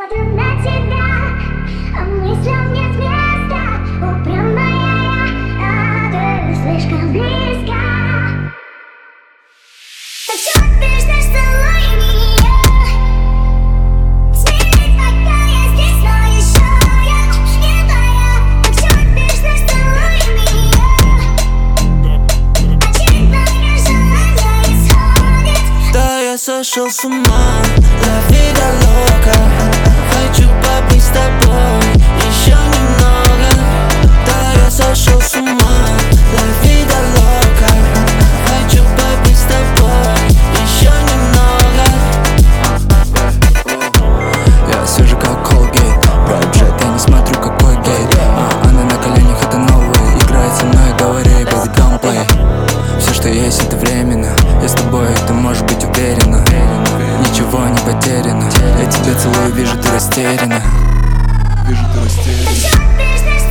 смотрю на тебя, а мыслям нет места. Упрямая я, а ты слишком близко. Так что ты ждешь, целуй меня. Смирить, пока я здесь, но еще я не твоя. Так что ты ждешь, целуй меня. Очередное желание исходит. Да, я сошел с ума, la vida loca. Хочу побыть с тобой еще немного. Да, я сошел с ума, la vida loca. Хочу побыть с тобой еще немного. Я свежий как Colgate, Project, я не смотрю какой гейт. Она на коленях, это новая, играет со мной, говори, baby, don't play. Все, что есть, это временно. Я с тобой, ты можешь быть уверена. Ничего не потеряно. Я тебя целую, вижу, ты растеряна. Так что ты ждешь,